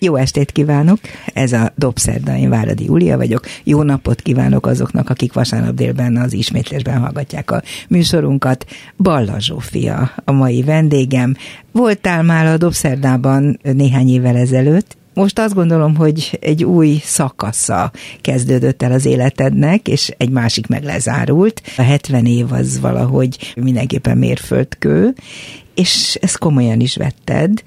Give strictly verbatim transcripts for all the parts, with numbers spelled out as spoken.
Jó estét kívánok! Ez a Dobszerda, én Váradi Júlia vagyok. Jó napot kívánok azoknak, akik vasárnap délben az ismétlésben hallgatják a műsorunkat. Balla Zsófia a mai vendégem. Voltál már a Dobszerdában néhány évvel ezelőtt. Most azt gondolom, hogy egy új szakasza kezdődött el az életednek, és egy másik meg lezárult. A hetven év az valahogy mindenképpen mérföldkő, és ezt komolyan is vetted,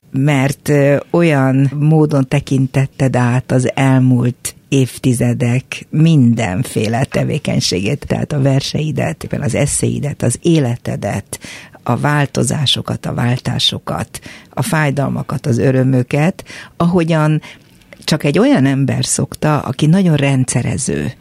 mert olyan módon tekintetted át az elmúlt évtizedek mindenféle tevékenységét, tehát a verseidet, az eszéidet, az életedet, a változásokat, a váltásokat, a fájdalmakat, az örömöket, ahogyan csak egy olyan ember szokta, aki nagyon rendszerező,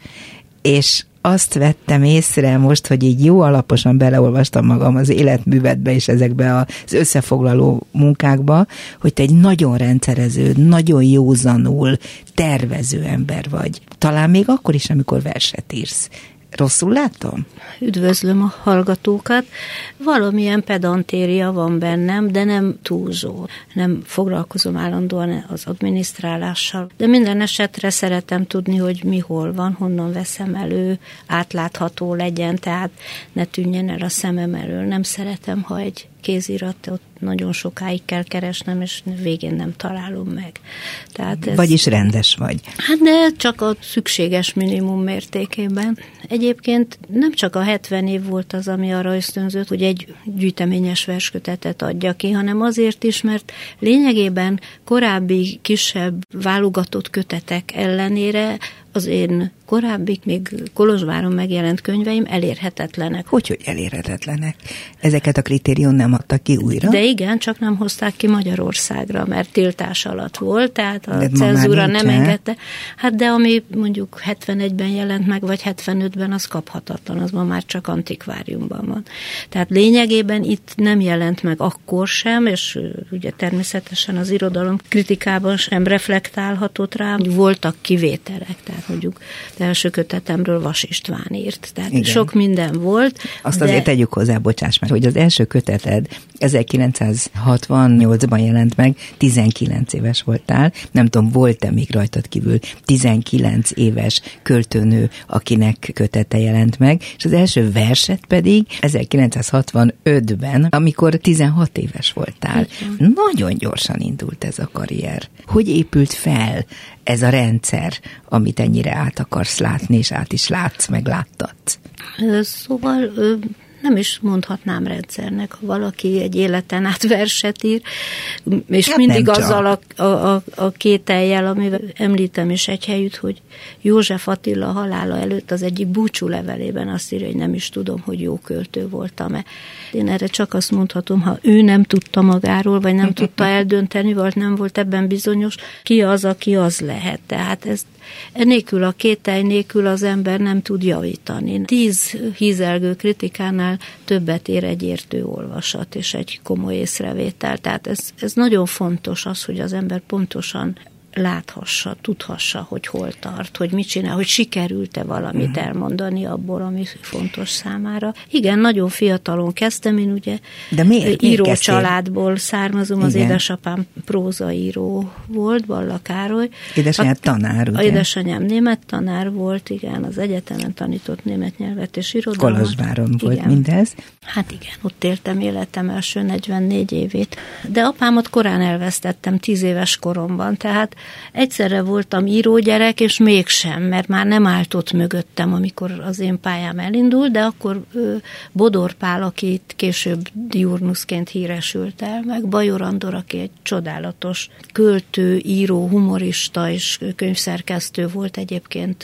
és azt vettem észre most, hogy így jó alaposan beleolvastam magam az életművedbe és ezekbe az összefoglaló munkákba, hogy te egy nagyon rendszerező, nagyon józanul tervező ember vagy. Talán még akkor is, amikor verset írsz. Rosszul látom? Üdvözlöm a hallgatókat. Valamilyen pedantéria van bennem, de nem túlzó. Nem foglalkozom állandóan az adminisztrálással. De minden esetre szeretem tudni, hogy mi hol van, honnan veszem elő, átlátható legyen, tehát ne tűnjen el a szemem elől. Nem szeretem, ha egy kéziratot nagyon sokáig kell keresnem, és végén nem találom meg. Tehát ez... Vagyis rendes vagy. Hát de csak a szükséges minimum mértékében. Egyébként nem csak a hetven év volt az, ami arra ösztönzött, hogy egy gyűjteményes verskötetet adja ki, hanem azért is, mert lényegében korábbi kisebb válogatott kötetek ellenére az én korábbi, még Kolozsváron megjelent könyveim elérhetetlenek. Hogy, hogy elérhetetlenek? Ezeket a kritérium nem adtak ki újra? De igen, csak nem hozták ki Magyarországra, mert tiltás alatt volt, tehát a cenzúra nem engedte. Hát de ami mondjuk hetvenegyben jelent meg, vagy hetvenötben, az kaphatatlan, az ma már csak antikváriumban van. Tehát lényegében itt nem jelent meg akkor sem, és ugye természetesen az irodalom kritikában sem reflektálhatott rá, hogy voltak kivételek, tehát mondjuk az első kötetemről Vas István írt. Tehát igen, sok minden volt. Azt de... azért tegyük hozzá, bocsáss meg, hogy az első köteted ezerkilencszázhatvannyolcban jelent meg, tizenkilenc éves voltál, nem tudom, volt-e még rajtad kívül tizenkilenc éves költőnő, akinek kötete jelent meg, és az első verset pedig ezerkilencszázhatvanötben, amikor tizenhat éves voltál. Igen. Nagyon gyorsan indult ez a karrier. Hogy épült fel ez a rendszer, amit ennyire át akarsz látni, és át is látsz, meg láttatsz? Szóval nem is mondhatnám rendszernek, ha valaki egy életen át verset ír, és hát mindig azzal a, a, a, a kétellyel, amivel említem is egy helyütt, hogy József Attila halála előtt az egyik búcsú levelében azt írja, hogy nem is tudom, hogy jó költő voltam-e. Én erre csak azt mondhatom, ha ő nem tudta magáról, vagy nem tudta eldönteni, vagy nem volt ebben bizonyos, ki az, aki az lehet. Tehát ezt enélkül a kételj nélkül az ember nem tud javítani. Tíz hízelgő kritikánál többet ér egy értő olvasat és egy komoly észrevétel. Tehát ez, ez nagyon fontos az, hogy az ember pontosan láthassa, tudhassa, hogy hol tart, hogy mit csinál, hogy sikerült-e valamit elmondani abból, ami fontos számára. Igen, nagyon fiatalon kezdtem, én ugye De miért? író miért családból származom, Igen. Az édesapám prózaíró volt, Balla Károly. Édesanyám tanár, ugye? A édesanyám német tanár volt, igen, az egyetemen tanított német nyelvet és irodalmat. Kolozsváron volt mindez. Hát igen, ott éltem életem első negyvennégy évét. De apámat korán elvesztettem, tíz éves koromban, tehát egyszerre voltam írógyerek, és mégsem, mert már nem állt ott mögöttem, amikor az én pályám elindult, de akkor Bodor Pál, aki később diurnuszként híresült el, meg Bajor Andor, aki egy csodálatos költő, író, humorista és könyvszerkesztő volt egyébként,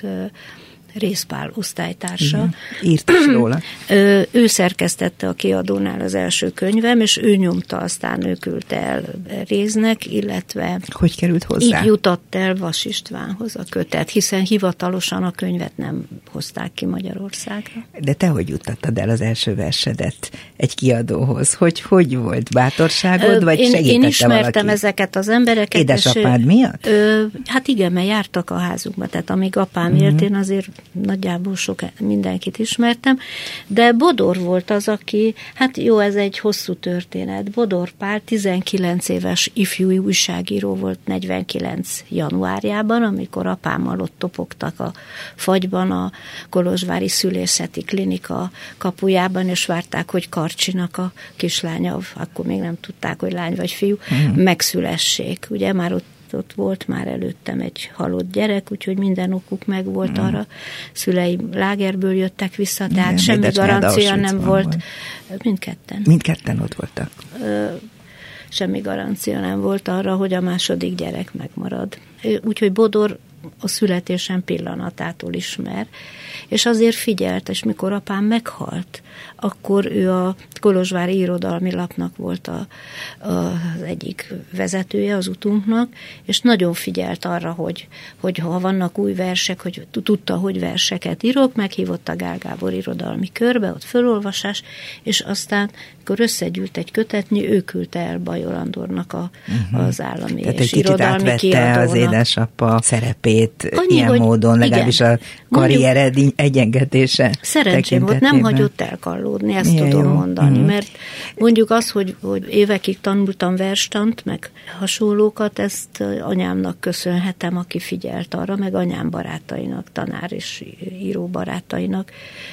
Rézpál osztálytársa. Igen. Írt is róla. Ő, ő szerkesztette a kiadónál az első könyvem, és ő nyomta, aztán ő küldte el Réznek, illetve hogy került hozzá? Így jutott el Vas Istvánhoz a kötet, hiszen hivatalosan a könyvet nem hozták ki Magyarországra. De te hogy juttattad el az első versedet egy kiadóhoz? Hogy, hogy volt? Bátorságod, vagy én, segítette Én ismertem valaki? ezeket az embereket. Édesapád és, miatt? Ö, hát igen, mert jártak a házunkba, tehát amíg apám uh-huh. élt, én azért nagyjából sok mindenkit ismertem, de Bodor volt az, aki, hát jó, ez egy hosszú történet. Bodor Pál tizenkilenc éves ifjú újságíró volt negyvenkilenc januárjában, amikor apámmal ott topogtak a fagyban a kolozsvári szülészeti klinika kapujában, és várták, hogy Karcsinak a kislánya, akkor még nem tudták, hogy lány vagy fiú, mm. megszülessék. Ugye már ott ott volt már előttem egy halott gyerek, úgyhogy minden okuk meg volt mm. arra. Szüleim lágerből jöttek vissza, tehát igen, semmi garancia nem volt. volt. Mindketten. Mindketten ott voltak. Semmi garancia nem volt arra, hogy a második gyerek megmarad. Úgyhogy Bodor a születésem pillanatától ismer, és azért figyelt, és mikor apám meghalt, akkor ő a kolozsvári irodalmi lapnak volt a, a, az egyik vezetője az utunknak, és nagyon figyelt arra, hogy, hogy ha vannak új versek, hogy tudta, hogy verseket írok, meghívott a Gál Gábor irodalmi körbe, ott fölolvasás, és aztán, amikor összegyűlt egy kötetnyi, ő küldte el Bajor Andornak a, uh-huh. az állami tehát és irodalmi kiadónak. Tehát egy kicsit átvette az édesapa szerepét annyi, ilyen hogy módon, legalábbis igen, a karrier egyengetése. Szerencsém volt, nem hagyott elkallódni, ezt milyen tudom jó. mondani, mm. mert mondjuk az, hogy, hogy évekig tanultam verstant, meg hasonlókat, ezt anyámnak köszönhetem, aki figyelt arra, meg anyám barátainak, tanár és író barátainak,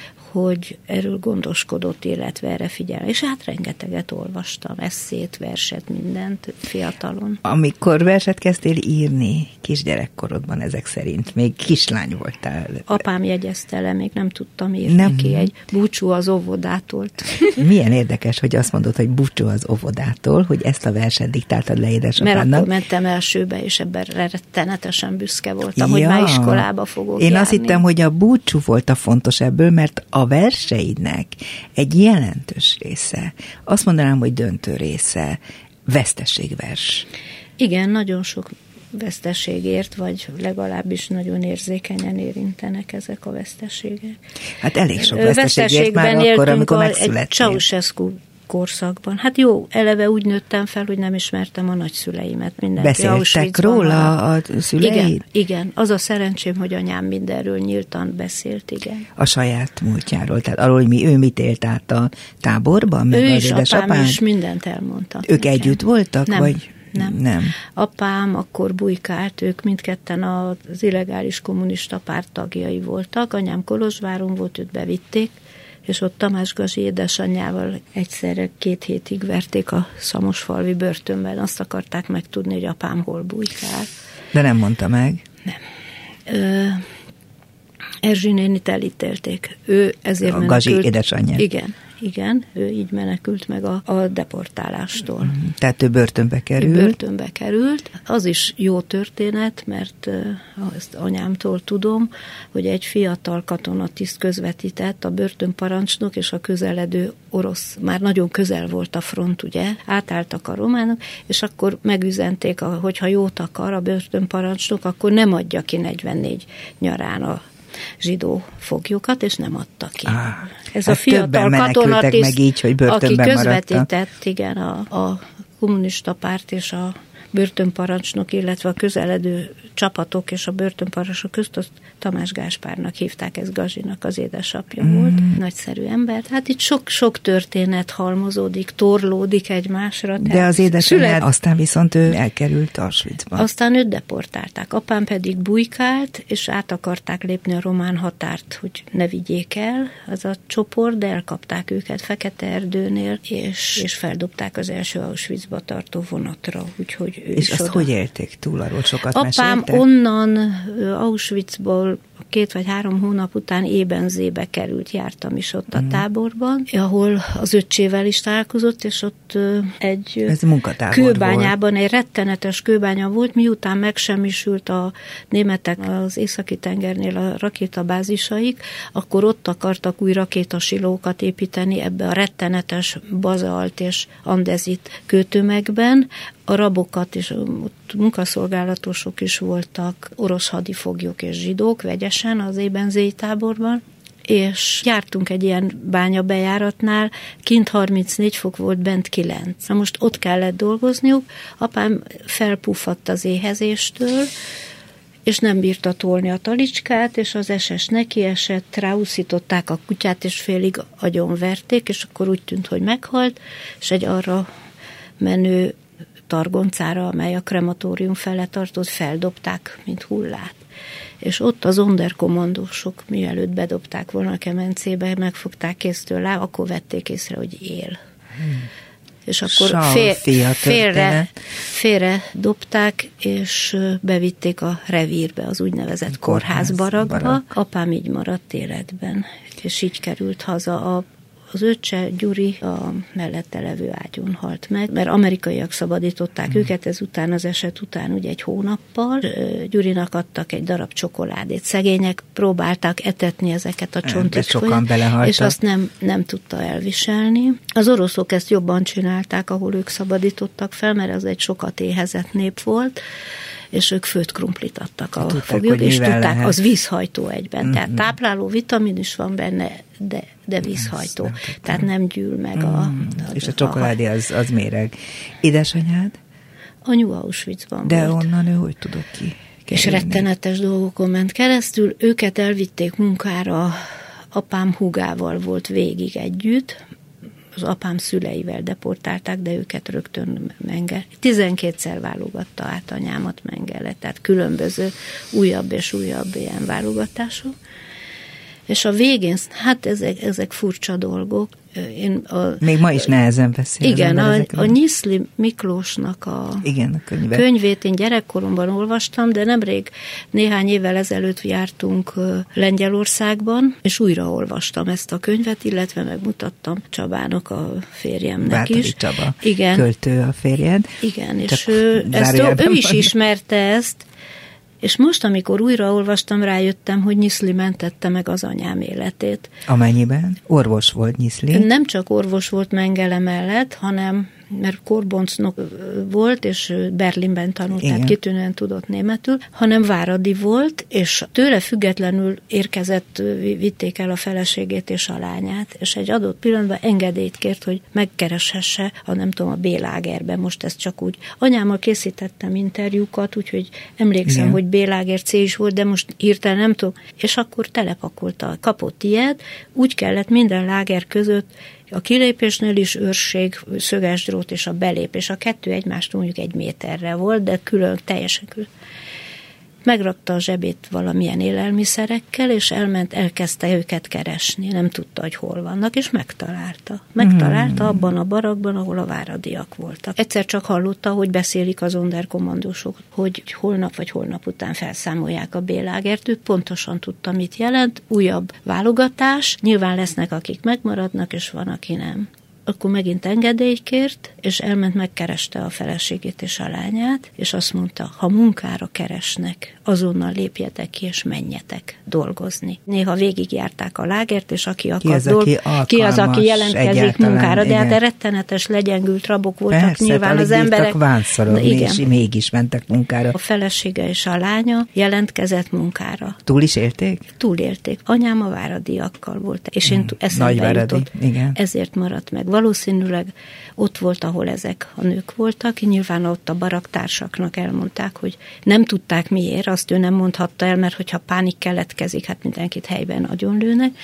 hogy erről gondoskodott, illetve erre figyel. És hát rengeteget olvastam, esszét, verset, mindent fiatalon. Amikor verset kezdtél írni kisgyerekkorodban ezek szerint, még kislány voltál. Apám jegyezte le, még nem tudtam írni nem. ki egy búcsú az óvodától. Milyen érdekes, hogy azt mondod, hogy búcsú az óvodától, hogy ezt a verset diktáltad le édesapádnak. Mert akkor mentem elsőbe, és ebben rettenetesen büszke voltam, ja. hogy már iskolába fogok Én járni. azt hittem, hogy a búcsú volt a fontos ebből, mert a verseidnek egy jelentős része, azt mondanám, hogy döntő része, veszteségvers. Igen, nagyon sok veszteségért, vagy legalábbis nagyon érzékenyen érintenek ezek a veszteségek. Hát elég sok veszteségért már akkor, amikor megszülettél. Ceausescu korszakban. Hát jó, eleve úgy nőttem fel, hogy nem ismertem a nagyszüleimet. Mindenki beszéltek róla a szüleid? Igen, igen. Az a szerencsém, hogy anyám mindenről nyíltan beszélt, igen. A saját múltjáról, tehát arról, hogy mi, ő mit élt át a táborban? Meg ő az is, édesapád? apám is mindent elmondtak. Ők nekem. együtt voltak? Nem. Vagy? Nem. nem. Apám akkor bujkált, ők mindketten az illegális kommunista párt tagjai voltak. Anyám Kolozsváron volt, őt bevitték, és ott Tamás Gazi édesanyjával egyszerre két hétig verték a szamosfalvi börtönben. Azt akarták megtudni, hogy apám hol bujkál. De nem mondta meg? Nem. Ö, Erzsi nénit elítélték. Ő ezért a menekült. Gazi édesanyja. Igen. Igen, ő így menekült meg a, a deportálástól. Tehát ő börtönbe került? Ő börtönbe került. Az is jó történet, mert uh, ezt anyámtól tudom, hogy egy fiatal katonatiszt közvetített, a börtönparancsnok és a közeledő orosz, már nagyon közel volt a front, ugye, átálltak a románok, és akkor megüzenték, hogy ha jót akar a börtönparancsnok, akkor nem adja ki negyvennégy nyarán a zsidó foglyokat, és nem adta ki. Ah, Ez hát a fiatal katonatiszt, meg így, hogy aki közvetített, maradta. igen, a, a kommunista párt és a börtönparancsnok, illetve a közeledő csapatok és a börtönparancsnok közt, azt Tamás Gáspárnak hívták, ez Gazinak az édesapja mm. volt. Nagyszerű ember. Hát itt sok-sok történet halmozódik, torlódik egymásra. De az édesanyád szület... aztán viszont ő elkerült Auschwitzba. Aztán őt deportálták. Apám pedig bujkált, és át akarták lépni a román határt, hogy ne vigyék el az a csoport, de elkapták őket Fekete-Erdőnél, és, és feldobták az első Auschwitzba tartó vonatra. Úgyhogy és azt oda. Hogy élték túl, arról sokat Apám meséltek? onnan Auschwitzból két vagy három hónap után Ébenzébe került, jártam is ott a mm. táborban, ahol az öccsével is találkozott, és ott egy kőbányában, volt. Egy rettenetes kőbánya volt, miután megsemmisült a németek az északi tengernél a rakétabázisaik, akkor ott akartak új rakétasilókat építeni ebbe a rettenetes bazalt és andezit kőtömegben. A rabokat és ott munkaszolgálatosok is voltak, orosz hadifoglyok és zsidók vegyesen az ébenzéi táborban, és jártunk egy ilyen bányabejáratnál, kint harmincnégy fok volt, bent kilenc. Na most ott kellett dolgozniuk, apám felpuffadt az éhezéstől, és nem bírta tolni a talicskát, és az es es nekiesett, ráúszították a kutyát, és félig agyonverték, és akkor úgy tűnt, hogy meghalt, és egy arra menő targoncára, amely a krematórium fele tartott, feldobták, mint hullát. És ott az onderkommandósok, mielőtt bedobták volna a kemencébe, megfogták kéztől lá, akkor vették észre, hogy él. Hmm. És akkor fél, félre, félre dobták, és bevitték a revírbe, az úgynevezett kórházbarakba. Barak. Apám így maradt életben, és így került haza. A Az öccse, Gyuri, a mellette levő ágyon halt meg, mert amerikaiak szabadították mm. őket, ezután az eset után ugye egy hónappal. Gyurinak adtak egy darab csokoládét. Szegények próbálták etetni ezeket a csonticskóit, és azt nem, nem tudta elviselni. Az oroszok ezt jobban csinálták, ahol ők szabadítottak fel, mert az egy sokat éhezett nép volt, és ők főtt krumplit adtak a foglyok, és tudták, lehet. Az vízhajtó egyben. Mm-hmm. Tehát tápláló vitamin is van benne, de, de vízhajtó. Nem Tehát nem gyűl meg mm. a, a... És a csokoládé az, az méreg. Édesanyád? Anyu Auschwitzban De volt. onnan ő hogy tudok ki? És rettenetes dolgokon ment keresztül. Őket elvitték munkára, apám húgával volt végig együtt, az apám szüleivel deportálták, de őket rögtön Mengele. tizenkétszer válogatta át anyámat Mengele, tehát különböző újabb és újabb ilyen válogatások. És a végén, hát ezek, ezek furcsa dolgok. Én a, Még ma is nehezen beszél. Igen, a, a Nyiszli Miklósnak a, igen, a könyve. könyvét én gyerekkoromban olvastam, de nemrég néhány évvel ezelőtt jártunk Lengyelországban, és újra olvastam ezt a könyvet, illetve megmutattam Csabának, a férjemnek Bátori is. Csaba, igen. Költő a férjed. Igen, Csak és ő, ezt, ő is ismerte ezt, és most, amikor újra olvastam, rájöttem, hogy Nyiszli mentette meg az anyám életét. Amennyiben? Orvos volt Nyiszli? Nem csak orvos volt Mengele mellett, hanem mert korboncnok volt, és Berlinben tanult, igen. Tehát kitűnően tudott németül, hanem váradi volt, és tőle függetlenül érkezett, vitték el a feleségét és a lányát, és egy adott pillanatban engedélyt kért, hogy megkereshesse a nem tudom, a B-lágerben, most ez csak úgy. Anyámmal készítettem interjúkat, úgyhogy emlékszem, igen. hogy B-láger C is volt, de most hirtelen nem tudom, és akkor telepakolta, kapott ilyet, úgy kellett minden láger között a kilépésnél is őrség, szöges drót és a belépés. A kettő egymástól mondjuk egy méterre volt, de külön, teljesen külön. Megrakta a zsebét valamilyen élelmiszerekkel, és elment, elkezdte őket keresni. Nem tudta, hogy hol vannak, és megtalálta. Megtalálta hmm. abban a barakban, ahol a váradiak voltak. Egyszer csak hallotta, hogy beszélik az onderkommandósok, hogy holnap vagy holnap után felszámolják a B-lágert. Ő pontosan tudta, mit jelent. Újabb válogatás. Nyilván lesznek, akik megmaradnak, és van, aki nem. Akkor megint engedélyt kért, és elment, megkereste a feleségét és a lányát, és azt mondta, ha munkára keresnek, azonnal lépjetek ki, és menjetek dolgozni. Néha végigjárták a lágert, és aki akar, ki az, dolg... aki, ki az, aki jelentkezik munkára, de hát a rettenetes legyengült rabok voltak. Persze, nyilván az emberek. Vánszorogni, és mégis mentek munkára. A felesége és a lánya jelentkezett munkára. Túl is élték? Túlélték. Anyám a váradiakkal volt, és én hmm. eszembe jutott. Igen. Ezért maradt meg. Valószínűleg ott volt, ahol ezek a nők voltak. Nyilván ott a baraktársaknak elmondták, hogy nem tudták miért, azt ő nem mondhatta el, mert hogyha pánik keletkezik, hát mindenkit helyben agyonlőnek,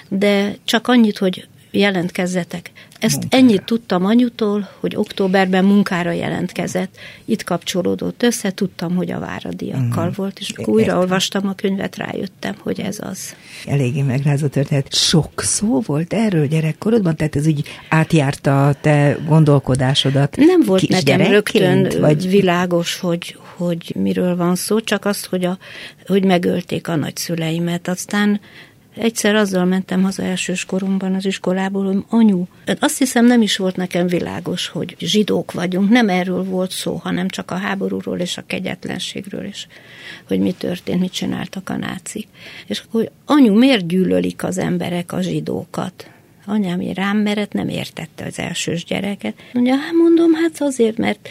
de csak annyit, hogy jelentkezzetek. Ezt munkára. Ennyit tudtam anyutól, hogy októberben munkára jelentkezett. Itt kapcsolódott össze, tudtam, hogy a váradiakkal mm. volt, és akkor újra olvastam a könyvet, rájöttem, hogy ez az. Eléggé megrázott történet. Sok szó volt erről gyerekkorodban? Tehát ez úgy átjárta a te gondolkodásodat? Nem volt nekem rögtön vagy... világos, hogy, hogy miről van szó, csak azt, hogy, a, hogy megölték a nagyszüleimet. Aztán egyszer azzal mentem haza elsős koromban az iskolából, hogy anyu, azt hiszem nem is volt nekem világos, hogy zsidók vagyunk, nem erről volt szó, hanem csak a háborúról és a kegyetlenségről, és hogy mi történt, mit csináltak a nácik. És akkor, anyu, miért gyűlölik az emberek a zsidókat? Anyám így rám merett, nem értette az elsős gyereket. Mondja, hát mondom, hát azért, mert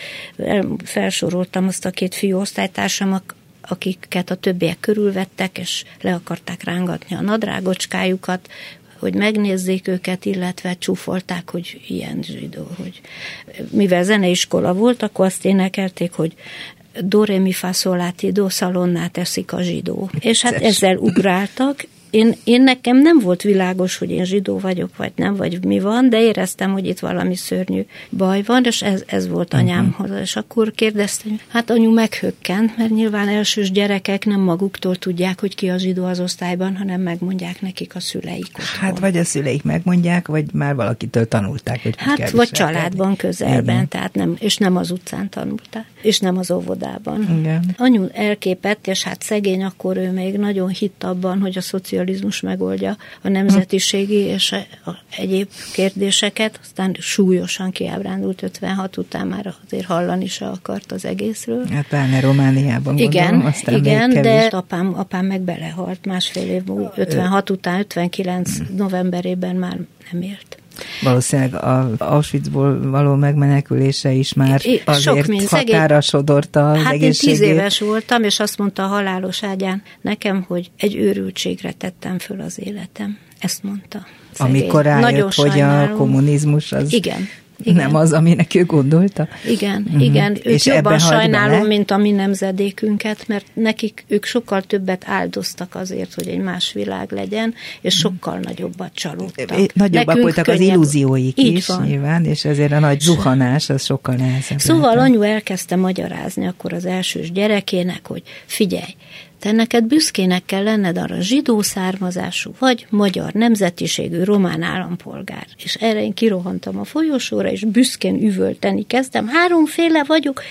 felsoroltam azt a két fiú osztálytársamat, akiket a többiek körülvettek, és le akarták rángatni a nadrágocskájukat, hogy megnézzék őket, illetve csúfolták, hogy ilyen zsidó, hogy mivel zeneiskola volt, akkor azt énekelték, hogy do, re, mi, fa, sol, la, ti, do szalonnát eszik a zsidó. És hát ezzel ugráltak. Én, én nekem nem volt világos, hogy én zsidó vagyok, vagy nem, vagy mi van, de éreztem, hogy itt valami szörnyű baj van, és ez, ez volt anyámhoz. Uh-huh. És akkor kérdeztem, hát anyu meghökkent, mert nyilván elsős gyerekek nem maguktól tudják, hogy ki a zsidó az osztályban, hanem megmondják nekik a szüleik otthon. Hát vagy a szüleik megmondják, vagy már valakitől tanulták, hogy hát kell vagy családban, közelben, igen. Tehát nem, és nem az utcán tanulták, és nem az óvodában. Igen. Anyu elképett, és hát szegény, akkor ő még nagyon hitt abban, hogy a szocializmus megoldja a nemzetiségi és a egyéb kérdéseket, aztán súlyosan kiábrándult ötvenhat után, már azért hallani se akart az egészről. Hát pláne Romániában igen, gondolom, aztán igen, de apám, apám meg belehalt másfél év múlva, ötvenhat után, ötvenkilenc hmm. novemberében már nem élt. Valószínűleg az Auschwitzból való megmenekülése is már I, azért mind, határa sodorta az hát egészségét. Hát én tíz éves voltam, és azt mondta a halálos ágyán nekem, hogy egy őrültségre tettem föl az életem. Ezt mondta. Szegény. Amikor rájött, hogy sajnálom. A kommunizmus az... Igen. Igen. Nem az, aminek ő gondolta. Igen, uh-huh. igen. Őt és jobban sajnálom, bele? Mint a mi nemzedékünket, mert nekik ők sokkal többet áldoztak azért, hogy egy más világ legyen, és sokkal nagyobbat csalódtak. Nagyobbak Nekünk voltak könnyebb. Az illúzióik így is, van. Nyilván, és ezért a nagy zuhanás az sokkal nehezebb. Szóval lehet. Anyu elkezdte magyarázni akkor az elsős gyerekének, hogy figyelj, te neked büszkének kell lenned arra zsidó származású, vagy magyar nemzetiségű román állampolgár. És erre én kirohantam a folyosóra, és büszkén üvölteni kezdtem. Háromféle vagyok,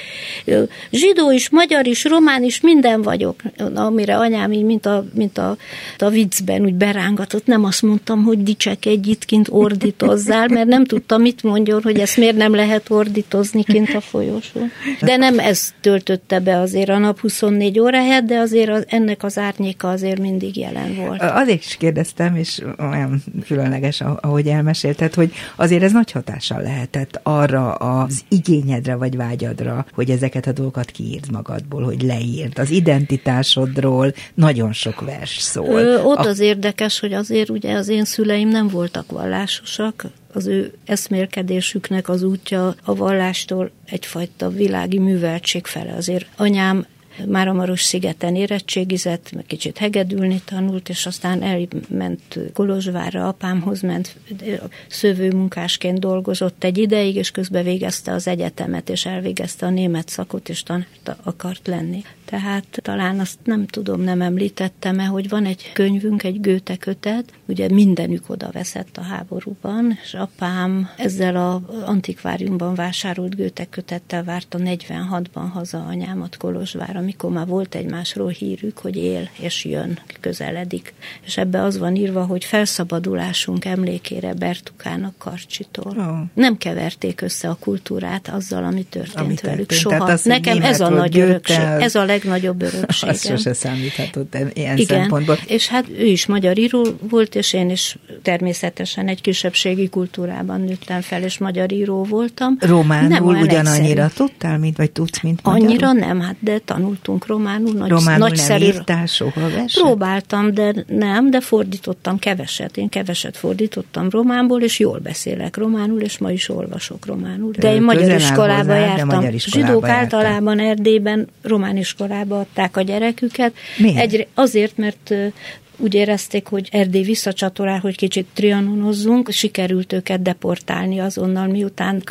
zsidó is, magyar is, román is, minden vagyok. Amire anyám így, mint a, mint a, a viccben úgy berángatott. Nem azt mondtam, hogy dicsekedj itt kint, ordítozzál, mert nem tudtam, mit mondjon, hogy ezt miért nem lehet ordítozni kint a folyosón. De nem ez töltötte be azért a nap huszonnégy óráját, de azért ennek az árnyéka azért mindig jelen volt. Azért is kérdeztem, és olyan különleges, ahogy elmesélted, hogy azért ez nagy hatással lehetett arra az igényedre vagy vágyadra, hogy ezeket a dolgokat kiírd magadból, hogy leírd. Az identitásodról nagyon sok vers szól. Ö, ott a... az érdekes, hogy azért ugye az én szüleim nem voltak vallásosak, az ő eszmélkedésüknek az útja a vallástól egyfajta világi műveltség fele. Azért anyám Máramaros-szigeten érettségizett, meg kicsit hegedülni tanult, és aztán elment Kolozsvárra, apámhoz ment, szövőmunkásként dolgozott egy ideig, és közben végezte az egyetemet, és elvégezte a német szakot, és tanár akart lenni. Tehát talán azt nem tudom, nem említettem-e, hogy van egy könyvünk, egy Goethe kötet, ugye mindenük oda veszett a háborúban, és apám ezzel az antikváriumban vásárolt Goethe kötettel várta negyvenhatban haza anyámat Kolozsvárra, amikor már volt egymásról hírük, hogy él és jön, közeledik. És ebbe az van írva, hogy felszabadulásunk emlékére Bertukának Karcsitól. Oh. Nem keverték össze a kultúrát azzal, ami történt ami velük történt. Soha. Az, Nekem ez a nagy örökség, ez a legnagyobb örökségem. Az sose számíthatott ilyen igen, szempontból. És hát ő is magyar író volt, és én is természetesen egy kisebbségi kultúrában nőttem fel, és magyar író voltam. Románul ugyanannyira egyszerű. Tudtál, mint vagy tudsz, mint magyarul? Annyira nem, hát de tanultunk románul. Nagy, románul nagyszerű. Nem írtál soha verset? Próbáltam, de nem, de fordítottam keveset. Én keveset fordítottam románból, és jól beszélek románul, és ma is olvasok románul. De én magyar iskolába hozzá, jártam. Magyar iskolába Zsidók jártam. Általában Erdélyben román iskolába adták a gyereküket. Egy, azért, mert úgy érezték, hogy Erdély visszacsatolál, hogy kicsit trianonozzunk, sikerült őket deportálni azonnal, miután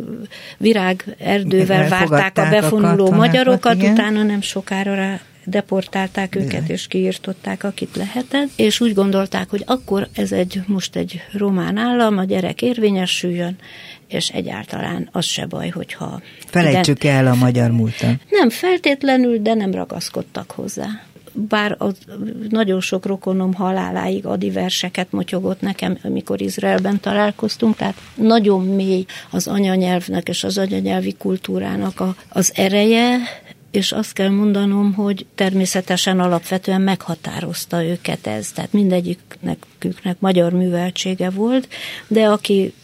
virág erdővel várták a befonuló a magyarokat, igen. Utána nem sokára rá deportálták őket, igen. És kiirtották, akit lehetett, és úgy gondolták, hogy akkor ez egy most egy román állam, a gyerek érvényesüljön, és egyáltalán az se baj, hogyha... Felejtsük el a magyar múltat. Nem feltétlenül, de nem ragaszkodtak hozzá. Bár az, nagyon sok rokonom haláláig adi verseket motyogott nekem, amikor Izraelben találkoztunk, tehát nagyon mély az anyanyelvnek és az anyanyelvi kultúrának a, az ereje, és azt kell mondanom, hogy természetesen alapvetően meghatározta őket ez, tehát mindegyiknek magyar műveltsége volt, de aki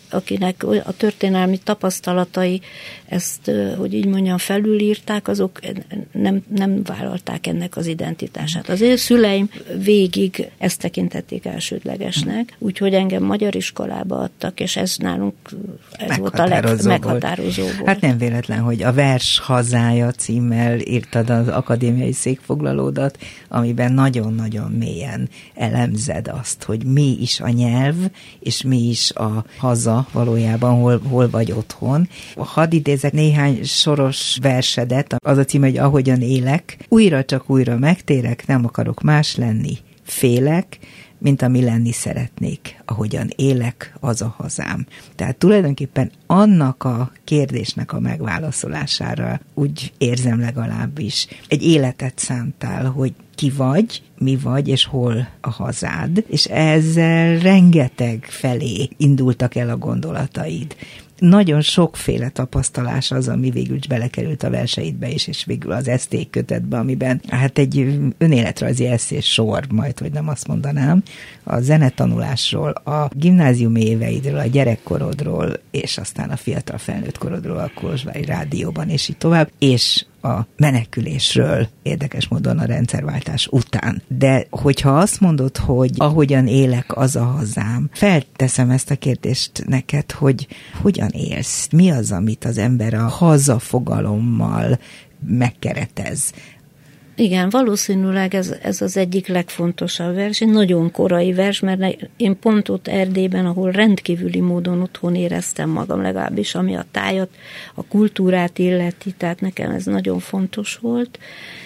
akinek a történelmi tapasztalatai ezt, hogy így mondjam, felülírták, azok nem, nem vállalták ennek az identitását. Az én szüleim végig ezt tekintették elsődlegesnek, úgyhogy engem magyar iskolába adtak, és ez nálunk ez volt a legmeghatározó volt. Hát nem véletlen, hogy a Vers hazája címmel írtad az akadémiai székfoglalódat, amiben nagyon-nagyon mélyen elemzed azt, hogy mi is a nyelv, és mi is a haza valójában, hol, hol vagy otthon. Hadd idézek néhány soros versedet, az a cím, hogy Ahogyan élek, újra csak újra megtérek, nem akarok más lenni, félek, mint ami lenni szeretnék. Ahogyan élek, az a hazám. Tehát tulajdonképpen annak a kérdésnek a megválaszolására úgy érzem legalábbis. Egy életet szántál, hogy ki vagy, mi vagy, és hol a hazád, és ezzel rengeteg felé indultak el a gondolataid. Nagyon sokféle tapasztalás az, ami végül is belekerült a verseidbe is, és végül az eszték kötetbe, amiben hát egy önéletrajzi eszés sor, majd, hogy nem azt mondanám, a zenetanulásról, a gimnáziumi éveidről, a gyerekkorodról, és aztán a fiatal felnőtt korodról a Kolozsvári Rádióban, és így tovább, és a menekülésről, érdekes módon a rendszerváltás után. De hogyha azt mondod, hogy ahogyan élek, az a hazám, felteszem ezt a kérdést neked, hogy hogyan élsz? Mi az, amit az ember a hazafogalommal megkeretez? Igen, valószínűleg ez, ez az egyik legfontosabb vers, egy nagyon korai vers, mert én pont ott Erdélyben, ahol rendkívüli módon otthon éreztem magam, legalábbis ami a tájat, a kultúrát illeti, tehát nekem ez nagyon fontos volt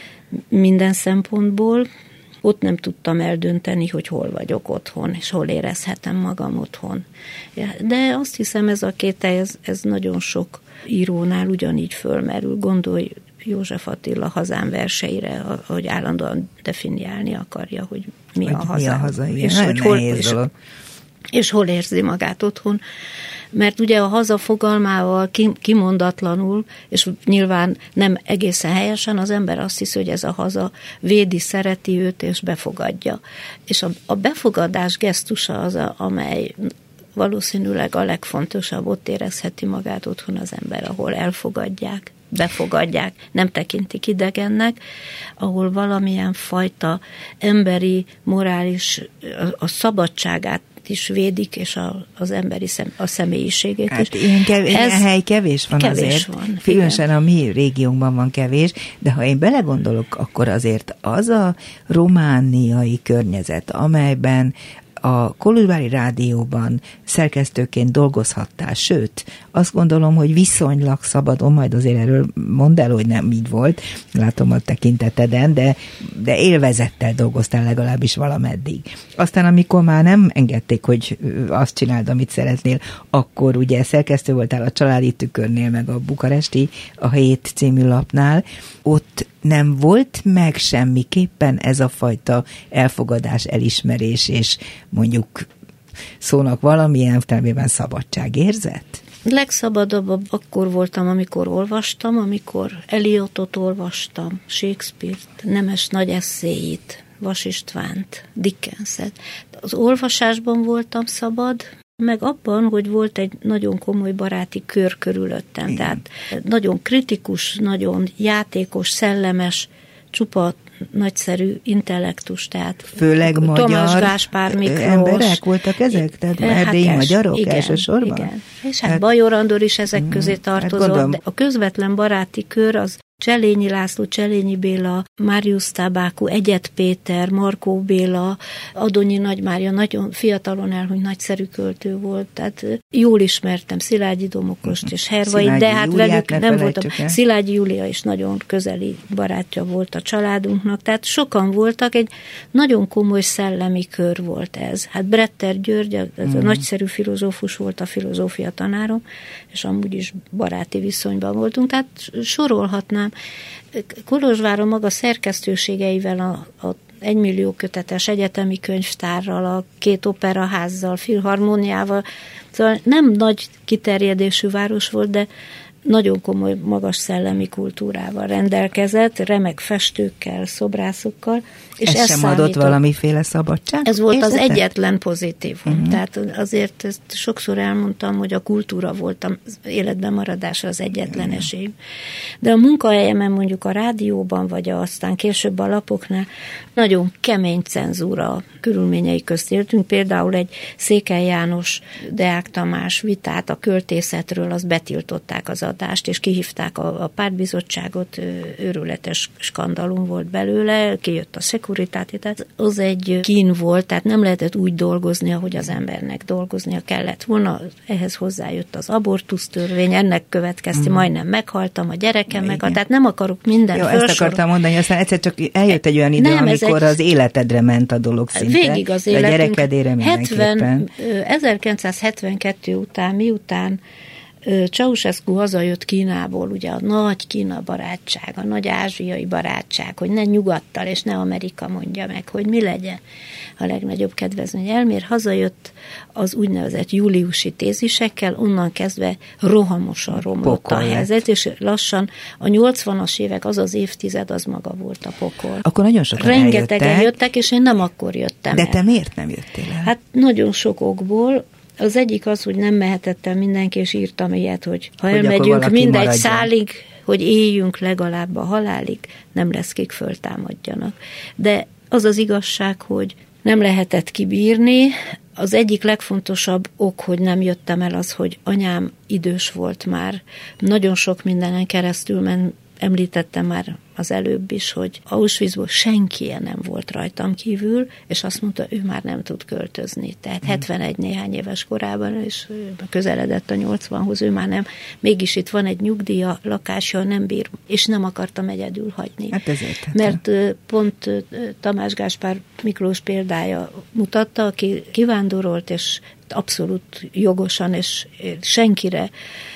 minden szempontból. Ott nem tudtam eldönteni, hogy hol vagyok otthon, és hol érezhetem magam otthon. De azt hiszem, ez a kételj, ez, ez nagyon sok írónál ugyanígy fölmerül. Gondolj József Attila Hazám verseire, hogy állandóan definiálni akarja, hogy mi hogy a hazám. Mi a haza, igen. És, hogy hol, és, és hol érzi magát otthon. Mert ugye a haza fogalmával kimondatlanul, és nyilván nem egészen helyesen, az ember azt hiszi, hogy ez a haza védi, szereti őt, és befogadja. És a, a befogadás gesztusa az, a, amely valószínűleg a legfontosabb, ott érezheti magát otthon az ember, ahol elfogadják, befogadják, nem tekintik idegennek, ahol valamilyen fajta emberi, morális, a, a szabadságát is védik, és a, az emberi szem, a személyiségét hát is. Ilyen, kev- ilyen hely kevés van kevés azért. Van, Különösen a mi régiónkban van kevés, de ha én belegondolok, akkor azért az a romániai környezet, amelyben a Kolozsvári Rádióban szerkesztőként dolgozhattál, sőt, azt gondolom, hogy viszonylag szabadon, majd azért erről mondd el, hogy nem így volt, látom a tekinteteden, de, de élvezettel dolgoztál legalábbis valameddig. Aztán, amikor már nem engedték, hogy azt csináld, amit szeretnél, akkor ugye szerkesztő voltál a Családi Tükörnél, meg a Bukaresti, a Hét című lapnál, ott nem volt meg semmiképpen ez a fajta elfogadás, elismerés, és mondjuk szónak valamilyen értelmében szabadságérzet? Legszabadabb akkor voltam, amikor olvastam, amikor Eliotot olvastam, Shakespeare-t, Nemes nagy eszéit, Vas Istvánt, Dickenset. Az olvasásban voltam szabad, meg abban, hogy volt egy nagyon komoly baráti kör körülöttem. Igen. Tehát nagyon kritikus, nagyon játékos, szellemes, csupa nagyszerű intellektus, tehát főleg Tomás magyar Gáspár Miklós. Emberek voltak ezek? Tehát erdélyi hát magyarok igen, elsősorban? Igen. És hát, hát Bajor Andor is ezek közé tartozott, hát de a közvetlen baráti kör az Cselényi László, Cselényi Béla, Máriusz Tabákú, Egyed Péter, Markó Béla, Adonyi Nagymária, nagyon fiatalon elhunyt nagyszerű költő volt, tehát jól ismertem Szilágyi Domokost és Hervait, de hát velük nem voltam. El. Szilágyi Júlia is nagyon közeli barátja volt a családunknak, tehát sokan voltak, egy nagyon komoly szellemi kör volt ez. Hát Bretter György, ez a mm. nagyszerű filozófus volt, a filozófia tanárom, és amúgy is baráti viszonyban voltunk, tehát sorolhatnám. Kolozsváron maga szerkesztőségeivel, a, a egymillió kötetes egyetemi könyvtárral, a két operaházzal, filharmóniával, szóval nem nagy kiterjedésű város volt, de nagyon komoly, magas szellemi kultúrával rendelkezett, remek festőkkel, szobrászokkal. És ez, ez sem számított. Adott valamiféle szabadság? Ez volt Érzetek? Az egyetlen pozitívum. Uh-huh. Tehát azért ezt sokszor elmondtam, hogy a kultúra volt az életben maradásra az egyetlen uh-huh. esély. De a munkahelyemen, mondjuk a rádióban, vagy aztán később a lapoknál nagyon kemény cenzúra körülményei közt éltünk. Például egy Székely János, Deák Tamás vitát a költészetről, azt betiltották az adást, és kihívták a, a pártbizottságot, őrületes skandalum volt belőle, kijött a Securitate, tehát az egy kín volt, tehát nem lehetett úgy dolgozni, ahogy az embernek dolgoznia kellett volna. Ehhez hozzájött az abortusz törvény, ennek következti, mm. majdnem meghaltam, a gyerekem meg, tehát nem akarok minden Jó, felsorol. Ezt akartam mondani, aztán egyszer csak eljött egy olyan idő, nem, amikor egy... az életedre ment a dolog szinte. Végig az életünk. A gyerekedére mindenképpen. ezerkilencszázhetvenkettő után, miután Ceausescu hazajött Kínából, ugye a nagy Kína barátság, a nagy ázsiai barátság, hogy ne nyugattal és ne Amerika mondja meg, hogy mi legyen a legnagyobb kedvezmény. Elmér hazajött az úgynevezett júliusi tézisekkel, onnan kezdve rohamosan romlott pokol a helyzet, és lassan a nyolcvanas évek, az az évtized, az maga volt a pokol. Akkor nagyon sokan rengetegen eljöttek. jöttek, és én nem akkor jöttem De el. te miért nem jöttél el? Hát nagyon sok okból. Az egyik az, hogy nem mehetett el mindenki, és írtam ilyet, hogy ha hogy elmegyünk mindegy maradjon. Szálig, hogy éljünk legalább a halálig, nem lesz kik föltámadjanak. De az az igazság, hogy nem lehetett kibírni. Az egyik legfontosabb ok, hogy nem jöttem el, az, hogy anyám idős volt már. Nagyon sok mindenen keresztül ment. Említettem már az előbb is, hogy Auschwitzból senki nem volt rajtam kívül, és azt mondta, ő már nem tud költözni. Tehát hetvenegy néhány éves korában, és közeledett a nyolcvanhoz, ő már nem. Mégis itt van egy nyugdíja, lakása, nem bír, és nem akartam egyedül hagyni. Hát ezért. Mert pont Tamás Gáspár Miklós példája mutatta, aki kivándorolt, és abszolút jogosan, és senkire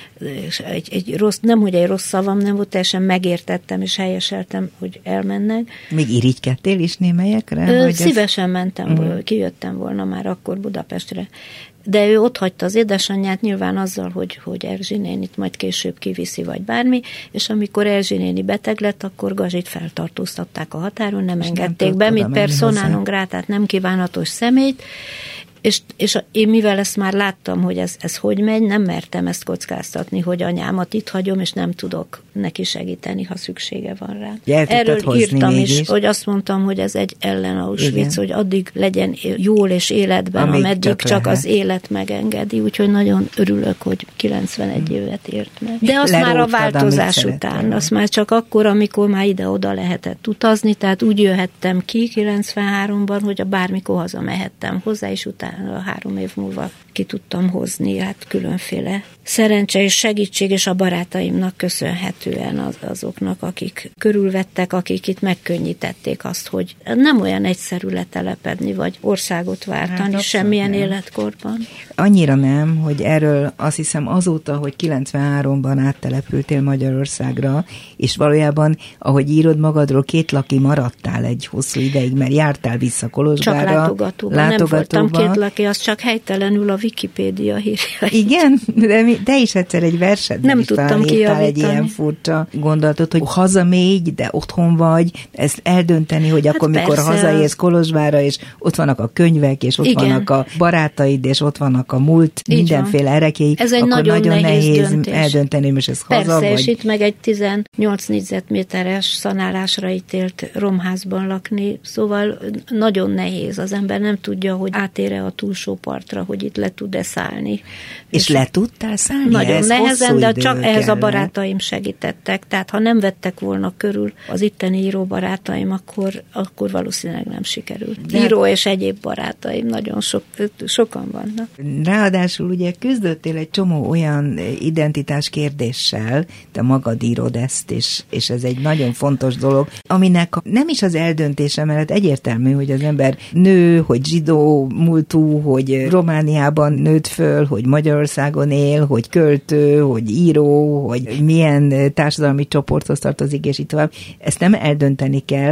Egy, egy rossz, nem, hogy egy rossz szavam nem volt, teljesen megértettem, és helyeseltem, hogy elmennek. Még irigykedtél is némelyekre? Ö, szívesen ez... mentem, uh-huh. kijöttem volna már akkor Budapestre. De ő ott hagyta az édesanyját nyilván azzal, hogy, hogy Erzsi nénit majd később kiviszi, vagy bármi, és amikor Erzsi néni beteg lett, akkor Gazsit feltartóztatták a határon, nem és engedték nem be, mint persona non grátát, nem kívánatos személyt, És, és én mivel ezt már láttam, hogy ez, ez hogy megy, nem mertem ezt kockáztatni, hogy anyámat itt hagyom, és nem tudok neki segíteni, ha szüksége van rá. Erről írtam is, is, hogy azt mondtam, hogy ez egy ellen Auschwitz, hogy addig legyen jól és életben, amíg ameddig csak, csak az élet megengedi, úgyhogy nagyon örülök, hogy kilencvenegy évet ért meg. De azt Leróttad, már a változás után, azt már csak akkor, amikor már ide-oda lehetett utazni, tehát úgy jöhettem ki kilencvenháromban, hogy a bármikor hazamehettem hozzá, és utána a három év múlva ki tudtam hozni, hát különféle szerencse és segítség, és a barátaimnak köszönhetően az, azoknak, akik körülvettek, akik itt megkönnyítették azt, hogy nem olyan egyszerű letelepedni, vagy országot váltani, hát semmilyen nem. életkorban. Annyira nem, hogy erről azt hiszem azóta, hogy kilencvenháromban áttelepültél Magyarországra, és valójában, ahogy írod magadról, két laki maradtál egy hosszú ideig, mert jártál vissza Kolozsvárra. Csak látogatóban, látogatóban. Nem voltam két laki, az csak helytelenül a Wikipédia hírja. Igen, de mi, te is egyszer egy versetben nem is tudtam kijavítani. Egy ilyen furcsa gondolatot, hogy hazamégy, de otthon vagy, ezt eldönteni, hogy hát akkor, persze, mikor hazaérsz Kolozsvárra, és ott vannak a könyvek, és ott igen. vannak a barátaid, és ott vannak a múlt, így mindenféle erekjéi, ez egy akkor nagyon, nagyon nehéz, nehéz eldönteni, most ez persze, haza, és vagy... itt meg egy tizennyolc négyzetméteres szanálásra ítélt romházban lakni, szóval nagyon nehéz, az ember nem tudja, hogy átére a túlsó partra, hogy itt le tud-e szállni. És, és le tudtál szállni? Nagyon nehezen, de csak ehhez kellene. A barátaim segítettek, tehát ha nem vettek volna körül az itteni író barátaim, akkor, akkor valószínűleg nem sikerült. De író és egyéb barátaim nagyon sok, sokan vannak. Ráadásul ugye küzdöttél egy csomó olyan identitás kérdéssel, te magad írod ezt, és, és ez egy nagyon fontos dolog, aminek nem is az eldöntése, mert egyértelmű, hogy az ember nő, hogy zsidó múltú, hogy Romániában nőtt föl, hogy Magyarországon él, hogy költő, hogy író, hogy milyen társadalmi csoporthoz tartozik, és így tovább. Ezt nem eldönteni kell,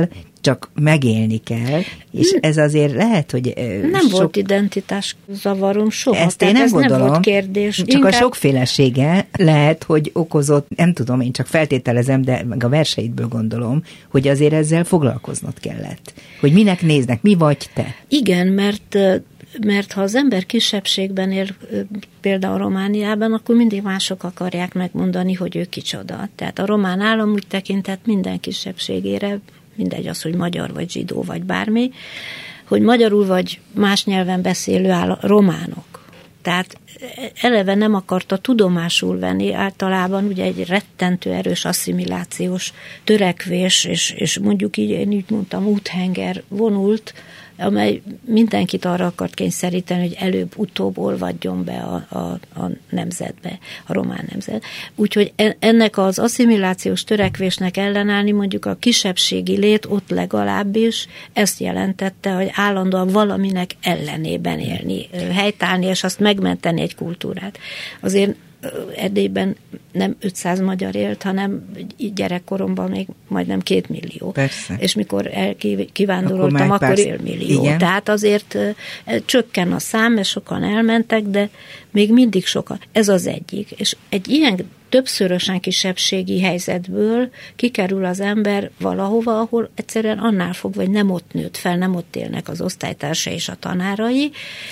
csak megélni kell, és ez azért lehet, hogy... Nem sok... volt identitás zavarom soha. Ezt én nem ez gondolom, nem volt kérdés. csak Inkább... a sokfélesége lehet, hogy okozott, nem tudom, én csak feltételezem, de meg a verseidből gondolom, hogy azért ezzel foglalkoznod kellett. Hogy minek néznek, mi vagy te? Igen, mert... Mert ha az ember kisebbségben él, például Romániában, akkor mindig mások akarják megmondani, hogy ő kicsoda. Tehát a román állam úgy tekintett minden kisebbségére, mindegy az, hogy magyar, vagy zsidó, vagy bármi, hogy magyarul vagy más nyelven beszélő áll, románok. Tehát eleve nem akarta tudomásul venni, általában ugye egy rettentő erős asszimilációs törekvés, és, és mondjuk így, én úgy mondtam, úthenger vonult, amely mindenkit arra akart kényszeríteni, hogy előbb-utóbb olvadjon be a, a, a nemzetbe, a román nemzet. Úgyhogy ennek az asszimilációs törekvésnek ellenállni mondjuk a kisebbségi lét ott legalábbis ezt jelentette, hogy állandóan valaminek ellenében élni, helytállni, és azt megmenteni egy kultúrát. Azért Erdélyben nem ötszáz magyar élt, hanem gyerekkoromban még majdnem két millió. Persze. És mikor elkivándoroltam, akkor, akkor élmillió. Igen. Tehát azért csökken a szám, mert sokan elmentek, de még mindig sokan. Ez az egyik. És egy ilyen többszörösen kisebbségi helyzetből kikerül az ember valahova, ahol egyszerűen annál fogva, vagy nem ott nőtt fel, nem ott élnek az osztálytársai és a tanárai.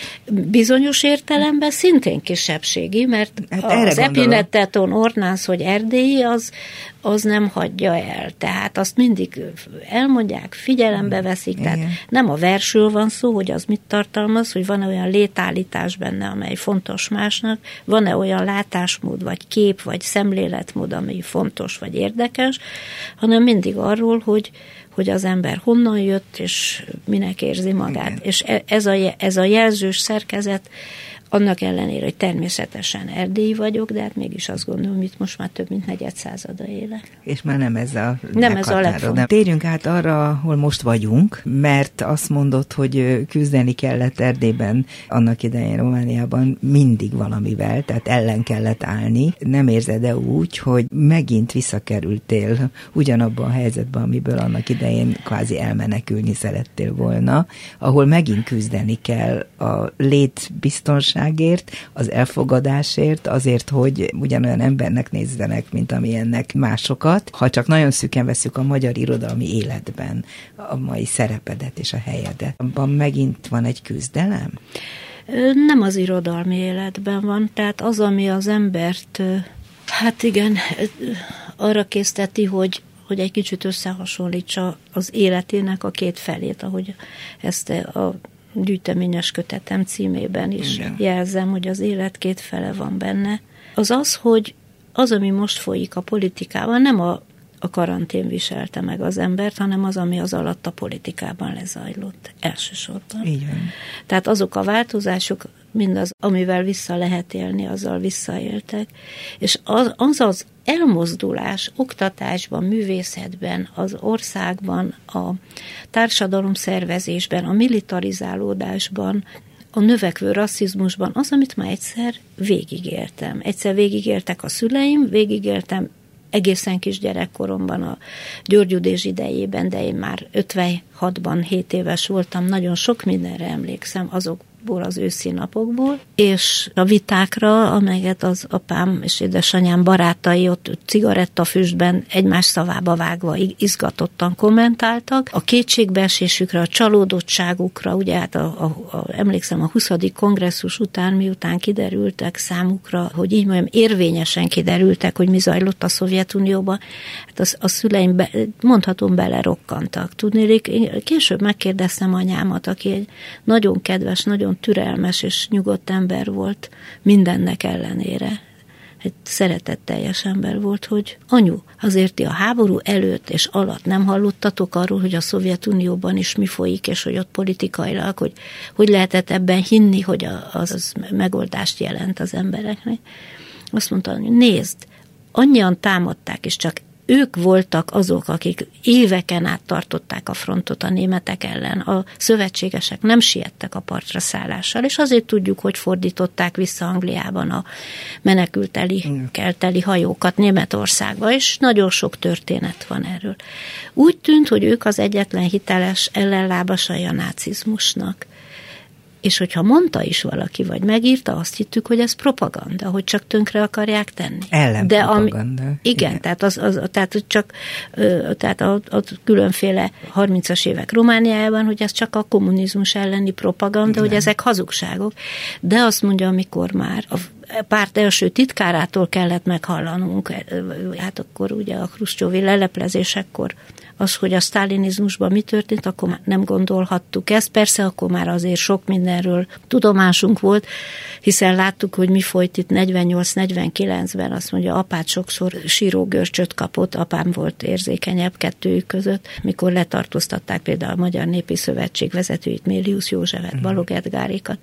Bizonyos értelemben szintén kisebbségi, mert hát az epinetteton ornánsz, hogy erdélyi, az, az nem hagyja el. Tehát azt mindig elmondják, figyelembe veszik. Tehát nem a versről van szó, hogy az mit tartalmaz, hogy van-e olyan létállítás benne, amely fontos másnak, van-e olyan látásmód, vagy kép, vagy szemléletmód, ami fontos, vagy érdekes, hanem mindig arról, hogy, hogy az ember honnan jött, és minek érzi magát. Igen. És ez a, ez a jelzős szerkezet, annak ellenére, hogy természetesen erdélyi vagyok, de hát mégis azt gondolom, hogy itt most már több mint negyed százada élek. És már nem ez a Nem ez a legfontosabb. Térjünk át arra, ahol most vagyunk, mert azt mondod, hogy küzdeni kellett Erdélyben annak idején Romániában mindig valamivel, tehát ellen kellett állni. Nem érzed-e úgy, hogy megint visszakerültél ugyanabban a helyzetben, amiből annak idején kvázi elmenekülni szerettél volna, ahol megint küzdeni kell a létbiztonság, az elfogadásért, azért, hogy ugyanolyan embernek nézzenek, mint amilyennek másokat. Ha csak nagyon szűken veszük a magyar irodalmi életben a mai szerepedet és a helyedet, abban megint van egy küzdelem? Nem az irodalmi életben van, tehát az, ami az embert, hát igen, arra készteti, hogy hogy egy kicsit összehasonlítsa az életének a két felét, ahogy ezt a gyűjteményes kötetem címében is igen. jelzem, hogy az élet két fele van benne. Az az, hogy az, ami most folyik a politikában, nem a, a karantén viselte meg az embert, hanem az, ami az alatt a politikában lezajlott elsősorban. Így van. Tehát azok a változások, mindaz, amivel vissza lehet élni, azzal visszaéltek. És az az, az elmozdulás oktatásban, művészetben, az országban, a társadalomszervezésben, a militarizálódásban, a növekvő rasszizmusban, az, amit már egyszer végigéltem. Egyszer végigéltek a szüleim, végigéltem egészen kis gyerekkoromban, a György Udézs idejében, de én már ötvenhatban hét éves voltam, nagyon sok mindenre emlékszem, azokból az őszi napokból, és a vitákra, amelyet az apám és édesanyám barátai ott cigarettafüstben egymás szavába vágva izgatottan kommentáltak, a kétségbeesésükre, a csalódottságukra, ugye hát a, a, a, emlékszem a huszadik kongresszus után, miután kiderültek számukra, hogy így mondjam, érvényesen kiderültek, hogy mi zajlott a Szovjetunióban, hát az, a szüleim be, mondhatom belerokkantak. Tudnélik, én később megkérdeztem anyámat, aki egy nagyon kedves, nagyon türelmes és nyugodt ember volt mindennek ellenére. Egy szeretetteljes ember volt, hogy anyu, azért ti a háború előtt és alatt nem hallottatok arról, hogy a Szovjetunióban is mi folyik, és hogy ott politikailag, hogy, hogy lehetett ebben hinni, hogy az, az megoldást jelent az embereknek. Azt mondta, hogy nézd, annyian támadták, és csak ők voltak azok, akik éveken át tartották a frontot a németek ellen. A szövetségesek nem siettek a partra szállással, és azért tudjuk, hogy fordították vissza Angliában a menekülteli, kelteli hajókat Németországba, és nagyon sok történet van erről. Úgy tűnt, hogy ők az egyetlen hiteles ellenlábasai a nácizmusnak. És hogyha mondta is valaki, vagy megírta, azt hittük, hogy ez propaganda, hogy csak tönkre akarják tenni. Ellenpropaganda. Igen, igen, tehát, az, az, tehát csak tehát a, a különféle harmincas évek Romániájában, hogy ez csak a kommunizmus elleni propaganda, igen. Hogy ezek hazugságok. De azt mondja, amikor már a párt első titkárától kellett meghallanunk, hát akkor ugye a hruscsovi leleplezésekkor az, hogy a sztálinizmusban mi történt, akkor már nem gondolhattuk ezt. Persze akkor már azért sok mindenről tudomásunk volt, hiszen láttuk, hogy mi folyt itt negyvennyolc negyvenkilencben, azt mondja, apát sokszor sírógörcsöt kapott, apám volt érzékenyebb kettőjük között, mikor letartóztatták például a Magyar Népi Szövetség vezetőit, Mélius Józsefet, Balogh Edgárikat,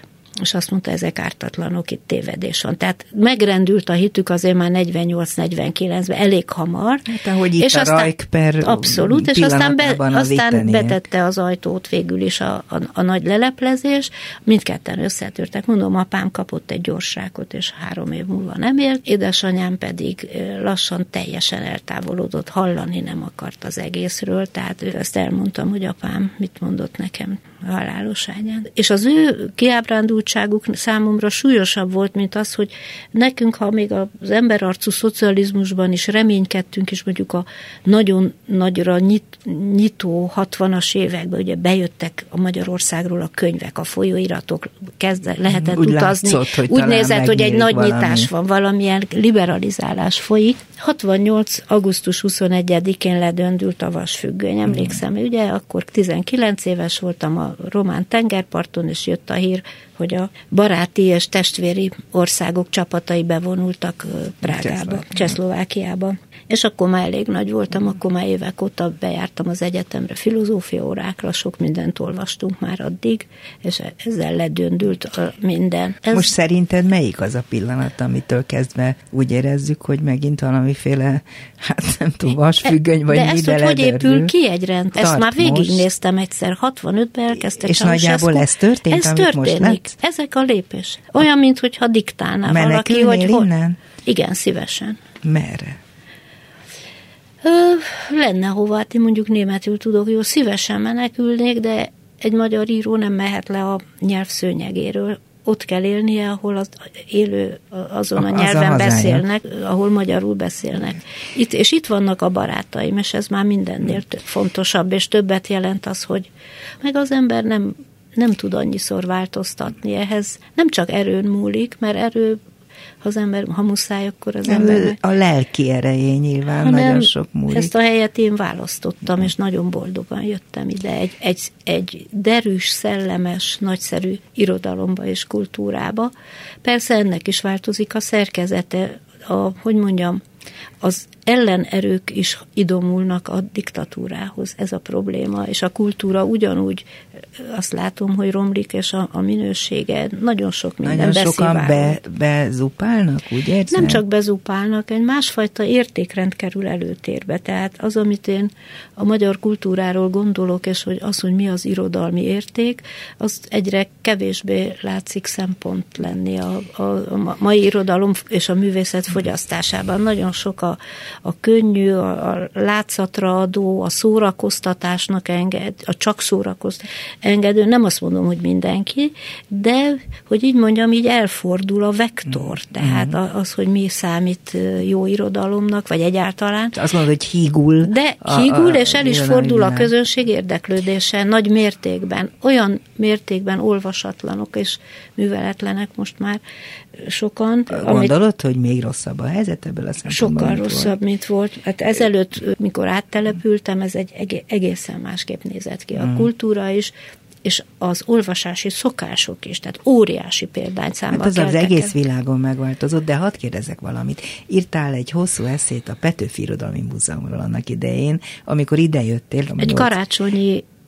és azt mondta, ezek ártatlanok, itt tévedés van. Tehát megrendült a hitük azért már negyvennyolc negyvenkilencben, elég hamar. Hát ahogy itt és a Rajkper abszolút, és aztán, be, aztán betette az ajtót végül is a, a, a nagy leleplezés, mindketten összetörtek. Mondom, apám kapott egy gyorsrákot, és három év múlva nem élt, édesanyám pedig lassan teljesen eltávolodott, hallani nem akart az egészről, tehát ezt elmondtam, hogy apám mit mondott nekem halálos ágyán. És az ő kiábrándultságuk számomra súlyosabb volt, mint az, hogy nekünk, ha még az emberarcú szocializmusban is reménykedtünk, és mondjuk a nagyon nagyra nyit, nyitó hatvanas években, ugye bejöttek a Magyarországról a könyvek, a folyóiratok, kezd, lehetett úgy utazni. Látszott, úgy nézett, hogy egy nagy valami. nyitás van, valamilyen liberalizálás folyik. hatvannyolc augusztus huszonegyedikén ledöndült a vasfüggöny, emlékszem, mm. ugye, akkor tizenkilenc éves voltam a román tengerparton, és jött a hír, hogy a baráti és testvéri országok csapatai bevonultak Prágába, Csehszlovákiába. És akkor már elég nagy voltam, akkor már évek óta bejártam az egyetemre, filozófia órákra, sok mindent olvastunk már addig, és ezzel ledöndült a minden. Ez... Most szerinted melyik az a pillanat, amitől kezdve úgy érezzük, hogy megint valamiféle, hát nem tudom, vasfüggöny, vagy de mi, de ezt, hogy épül ki egy rend? Ezt már végignéztem egyszer, hatvanötben elkezdte és nagyjából ez történt, ez amit történik. Most látsz? Ezek a lépés. Olyan, mintha diktálná valaki, hogy innen? Igen, szívesen. Merre? Ö, lenne hova, hát én mondjuk németül tudok, jó, szívesen menekülnék, de egy magyar író nem mehet le a nyelv szőnyegéről. Ott kell élnie, ahol az élő azon a, a nyelven a beszélnek, ahol magyarul beszélnek. Itt, és itt vannak a barátaim, és ez már mindennél fontosabb, és többet jelent az, hogy meg az ember nem, nem tud annyiszor változtatni. Ehhez nem csak erőn múlik, mert erő, ha az ember, ha muszáj, akkor az ember... A lelki erején nyilván nagyon sok múlik. Ezt a helyet én választottam, és nagyon boldogan jöttem ide egy, egy, egy derűs, szellemes, nagyszerű irodalomba és kultúrába. Persze ennek is változik a szerkezete, a, hogy mondjam, az ellenerők is idomulnak a diktatúrához, ez a probléma, és a kultúra ugyanúgy azt látom, hogy romlik, és a, a minősége nagyon sok minden nagyon sokan be, bezupálnak, úgy érzed? Nem csak bezupálnak, egy másfajta értékrend kerül előtérbe, tehát az, amit én a magyar kultúráról gondolok, és hogy az, hogy mi az irodalmi érték, az egyre kevésbé látszik szempont lenni a, a, a mai irodalom és a művészet fogyasztásában. Nagyon sok a, a könnyű, a, a látszatra adó, a szórakoztatásnak enged, a csak szórakoztatás engedő, nem azt mondom, hogy mindenki, de, hogy így mondjam, így elfordul a vektor, tehát az, hogy mi számít jó irodalomnak, vagy egyáltalán. Azt mondod, hogy hígul. De hígul, a, és el is fordul a közönség érdeklődése nagy mértékben. Olyan mértékben olvasatlanok és műveletlenek most már sokan. Gondolod, amit, hogy még rosszabb a helyzet ebből a szempontból? Sokkal rosszabb, volt. mint volt. Hát ezelőtt, mikor áttelepültem, ez egy egészen másképp nézett ki. A hmm. kultúra is, és az olvasási szokások is, tehát óriási példányszámban hát az az egész világon megváltozott, de hadd kérdezek valamit. Írtál egy hosszú esszét a Petőfi Irodalmi Múzeumról annak idején, amikor idejöttél. Egy nyolc... karácsonyi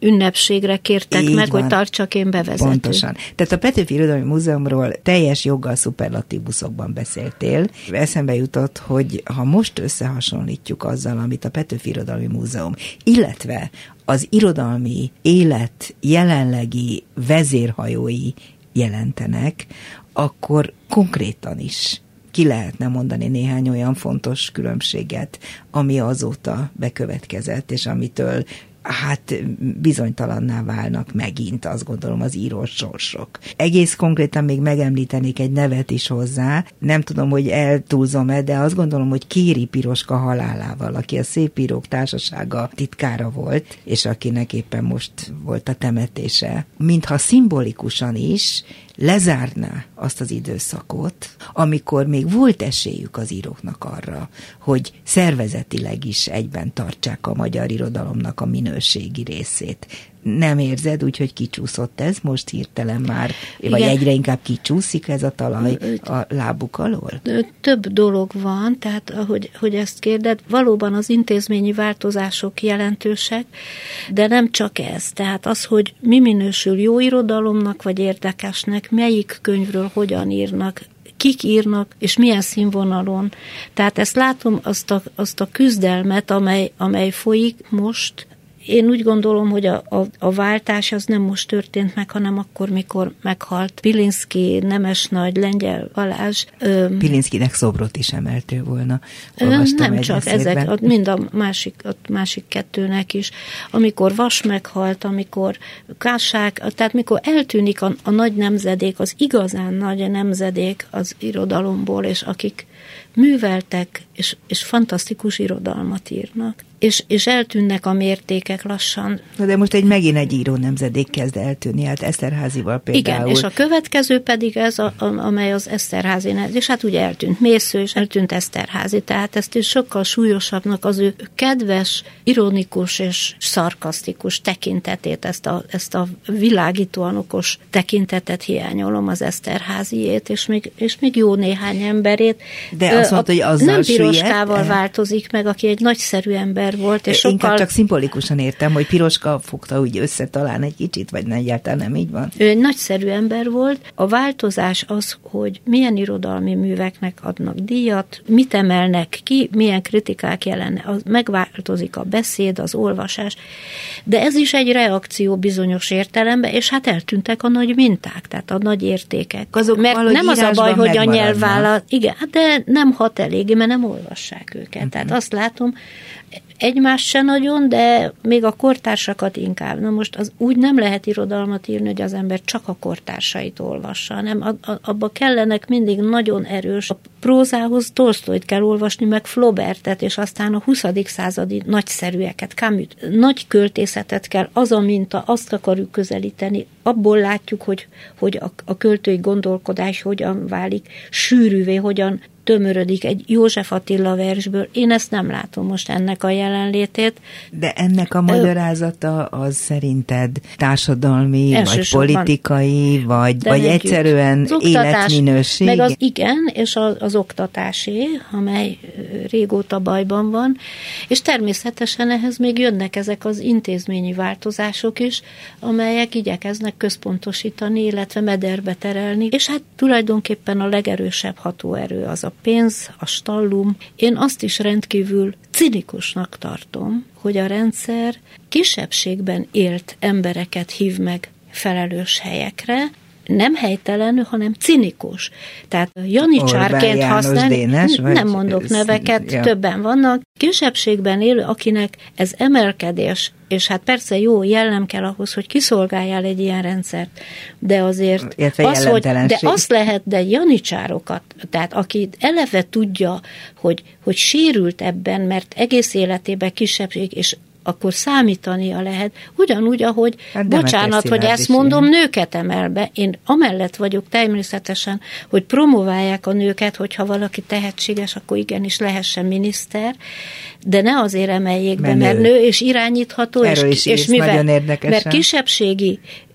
ünnepségre kértek Így meg, van. hogy tartsak én bevezetőt. Pontosan. Tehát a Petőfi Irodalmi Múzeumról teljes joggal szuperlatívuszokban beszéltél. Eszembe jutott, hogy ha most összehasonlítjuk azzal, amit a Petőfi Irodalmi Múzeum, illetve az irodalmi élet jelenlegi vezérhajói jelentenek, akkor konkrétan is ki lehetne mondani néhány olyan fontos különbséget, ami azóta bekövetkezett, és amitől hát bizonytalanná válnak megint, azt gondolom, az írós sorsok. Egész konkrétan még megemlítenék egy nevet is hozzá, nem tudom, hogy eltúlzom-e, de azt gondolom, hogy Kéri Piroska halálával, aki a Szépírók Társasága titkára volt, és akinek éppen most volt a temetése, mintha szimbolikusan is lezárná azt az időszakot, amikor még volt esélyük az íróknak arra, hogy szervezetileg is egyben tartsák a magyar irodalomnak a minőségi részét. Nem érzed úgy, hogy kicsúszott ez most hirtelen már, igen, vagy egyre inkább kicsúszik ez a talaj a lábuk alól? Több dolog van, tehát ahogy hogy ezt kérded, valóban az intézményi változások jelentősek, de nem csak ez. Tehát az, hogy mi minősül jó irodalomnak, vagy érdekesnek, melyik könyvről hogyan írnak, kik írnak, és milyen színvonalon. Tehát ezt látom, azt a, azt a küzdelmet, amely, amely folyik most. Én úgy gondolom, hogy a, a, a váltás az nem most történt meg, hanem akkor, mikor meghalt Pilinszky, Nemesnagy, Lengyel Balázs. Pilinszkynek szobrot is emeltél volna. Olvastam nem csak eszédben. ezek, mind a másik, a másik kettőnek is. Amikor Vas meghalt, amikor Kásák, tehát mikor eltűnik a, a nagy nemzedék, az igazán nagy nemzedék az irodalomból, és akik műveltek, és, és fantasztikus irodalmat írnak. És, és eltűnnek a mértékek lassan. De most egy megint egy író nemzedék kezd eltűnni, hát Eszterházival például. Igen, és a következő pedig ez, a, amely az Eszterházi, és hát ugye eltűnt Mésző, és eltűnt Eszterházi, tehát ezt is sokkal súlyosabbnak az ő kedves, ironikus és szarkasztikus tekintetét, ezt a, ezt a világítóan okos tekintetet hiányolom az Eszterháziét, és még, és még jó néhány emberét. De azt mondta, hogy azzal nem Piroskával süllyedt? változik meg, aki egy nagyszerű ember volt, és sokkal... Inkább csak szimbolikusan értem, hogy Piroska fogta úgy össze talán egy kicsit, vagy nem, egyáltalán nem így van. Ő egy nagyszerű ember volt. A változás az, hogy milyen irodalmi műveknek adnak díjat, mit emelnek ki, milyen kritikák jelennek. Megváltozik a beszéd, az olvasás, de ez is egy reakció bizonyos értelemben, és hát eltűntek a nagy minták, tehát a nagy értékek. Azok mert nem az a baj, hogy a nyelvvállalat, igen, de nem hat eléggé, mert nem olvassák őket. Uh-huh. Tehát azt látom, egymást se nagyon, de még a kortársakat inkább. Na most az úgy nem lehet irodalmat írni, hogy az ember csak a kortársait olvassa, hanem abba kellenek mindig nagyon erős. A prózához Tolsztojt kell olvasni, meg Flaubertet, és aztán a huszadik századi nagyszerűeket, Camus-t. Nagy költészetet kell, az a minta, azt akarjuk közelíteni. Abból látjuk, hogy, hogy a, a költői gondolkodás hogyan válik sűrűvé, hogyan tömörödik egy József Attila versből. Én ezt nem látom most ennek a jelenlétét. De ennek a magyarázata az szerinted társadalmi, Elsősorban, vagy politikai, vagy, vagy egyszerűen az oktatás, életminőség? Meg az, igen, és az, az oktatásé, amely régóta bajban van, és természetesen ehhez még jönnek ezek az intézményi változások is, amelyek igyekeznek központosítani, illetve mederbe terelni, és hát tulajdonképpen a legerősebb hatóerő az a pénz, a stallum. Én azt is rendkívül cinikusnak tartom, hogy a rendszer kisebbségben élt embereket hív meg felelős helyekre, nem helytelenül, hanem cinikus. Tehát janicsárként használ, Dénes, nem mondok neveket, ja. Többen vannak. Kisebbségben élő, akinek ez emelkedés, és hát persze jó jellem kell ahhoz, hogy kiszolgáljál egy ilyen rendszert, de azért az, hogy, de azt lehet, de janicsárokat, tehát aki eleve tudja, hogy, hogy sérült ebben, mert egész életében kisebbség, és akkor számítania lehet, ugyanúgy, ahogy, hát bocsánat, hogy ezt mondom, nőket emel be. Én amellett vagyok természetesen, hogy promoválják a nőket, hogyha valaki tehetséges, akkor igenis lehessen miniszter, de ne azért emeljék be, mert nő és irányítható, és, és mivel, mert kisebbségi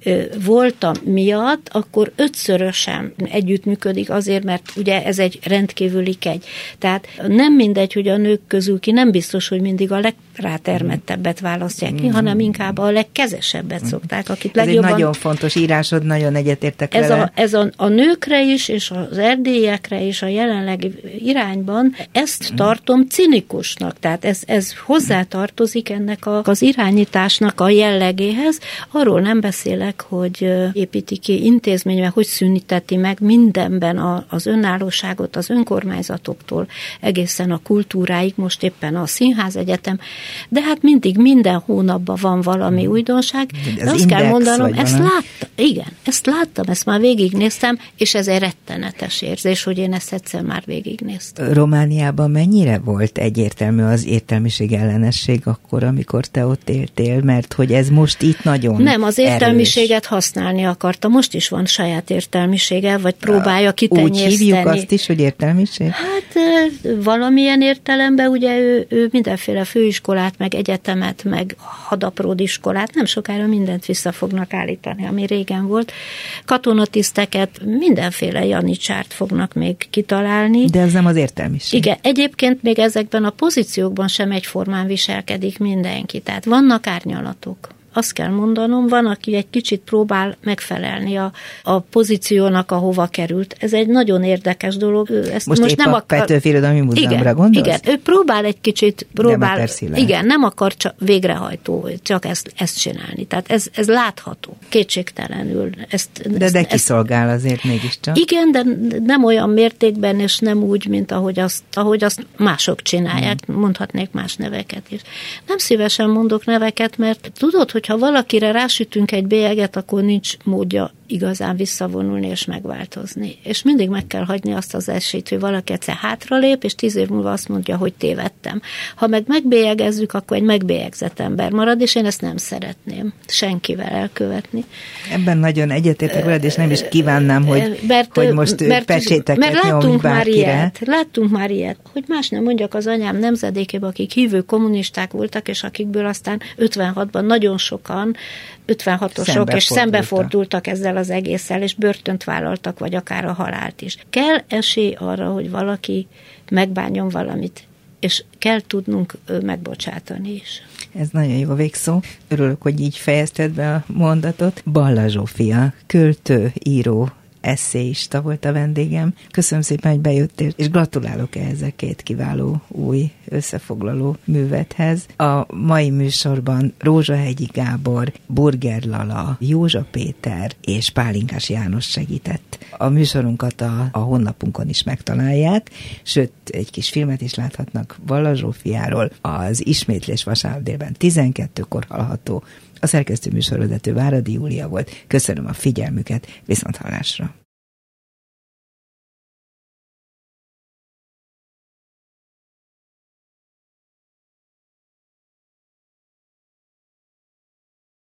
voltam miatt, akkor ötszörösen együttműködik azért, mert ugye ez egy rendkívüli kegy. Tehát nem mindegy, hogy a nők közül ki nem biztos, hogy mindig a legrátermettebbet választják ki, mm. hanem inkább a legkezesebbet szokták, akit ez legjobban... egy nagyon fontos írásod, nagyon egyetértek ez vele. A, ez a, a nőkre is, és az erdélyekre is a jelenlegi irányban ezt mm. tartom cinikusnak. Tehát ez, ez hozzátartozik ennek a, az irányításnak a jellegéhez. Arról nem beszélek, hogy építi ki intézményben, hogy szüníteti meg mindenben a, az önállóságot az önkormányzatoktól egészen a kultúráig, most éppen a Színház Egyetem, de hát mindig minden hónapban van valami hmm. újdonság. De, de azt kell mondanom, ezt láttam, igen, ezt láttam, ezt már végignéztem, és ez egy rettenetes érzés, hogy én ezt egyszer már végignéztem. Romániában mennyire volt egyértelmű az értelmiség ellenesség akkor, amikor te ott éltél, mert hogy ez most itt nagyon Nem, az értelmiséget erős. Használni akarta. Most is van saját értelmisége, vagy próbálja kitenyészteni. Úgy hívjuk azt is, hogy értelmiség? Hát valamilyen értelemben ugye ő, ő mindenféle főiskolát, meg egyetemet, meg hadapródiskolát, nem sokára mindent vissza fognak állítani, ami régen volt. Katonatiszteket, mindenféle janicsárt fognak még kitalálni. De ez nem az értelmiség. Igen, egyébként még ezekben a pozíciókban sem egyformán viselkedik mindenki. Tehát vannak árnyalatok. Azt kell mondanom, van, aki egy kicsit próbál megfelelni a, a pozíciónak, ahova került. Ez egy nagyon érdekes dolog. Ezt most, most nem a Petőfi Irodalmi Múzeumra gondolsz? Igen, ő próbál egy kicsit, próbál, igen, nem akar csak végrehajtó, csak ezt, ezt csinálni. Tehát ez, ez látható, kétségtelenül. Ezt, de ezt, de kiszolgál azért mégiscsak. Igen, de nem olyan mértékben, és nem úgy, mint ahogy azt, ahogy azt mások csinálják. Hmm. Mondhatnék más neveket is. Nem szívesen mondok neveket, mert tudod, hogy ha valakire rásütünk egy bélyeget, akkor nincs módja igazán visszavonulni és megváltozni. És mindig meg kell hagyni azt az esélyt, hogy valaki egyszer hátralép, és tíz év múlva azt mondja, hogy tévedtem. Ha meg megbélyegezzük, akkor egy megbélyegzett ember marad, és én ezt nem szeretném senkivel elkövetni. Ebben nagyon egyetértek veled, és nem is kívánnám, hogy, mert, hogy most mert, pecséteket mert láttunk már ilyet, bárkire. láttunk már ilyet, hogy más nem mondjak, az anyám nemzedékében, akik hívő kommunisták voltak, és akikből aztán ötvenhatban nagyon sokan, ötvenhatosok, és szembefordultak ezzel az egésszel, és börtönt vállaltak, vagy akár a halált is. Kell esély arra, hogy valaki megbánjon valamit, és kell tudnunk megbocsátani is. Ez nagyon jó végszó. Örülök, hogy így fejezted be a mondatot. Balla Zsófia, költő, író, esszéista volt a vendégem. Köszönöm szépen, hogy bejöttél, és gratulálok ehhez a két kiváló új összefoglaló művethez. A mai műsorban Rózsahegyi Gábor, Burger Lala, Józsa Péter és Pálinkás János segített. A műsorunkat a, a honlapunkon is megtalálják, sőt, egy kis filmet is láthatnak Balla Zsófiáról. Az Ismétlés vasárnap délben tizenkettőkor hallható. A szerkesztő műsorvezető Váradi Júlia volt. Köszönöm a figyelmüket, viszonthallásra.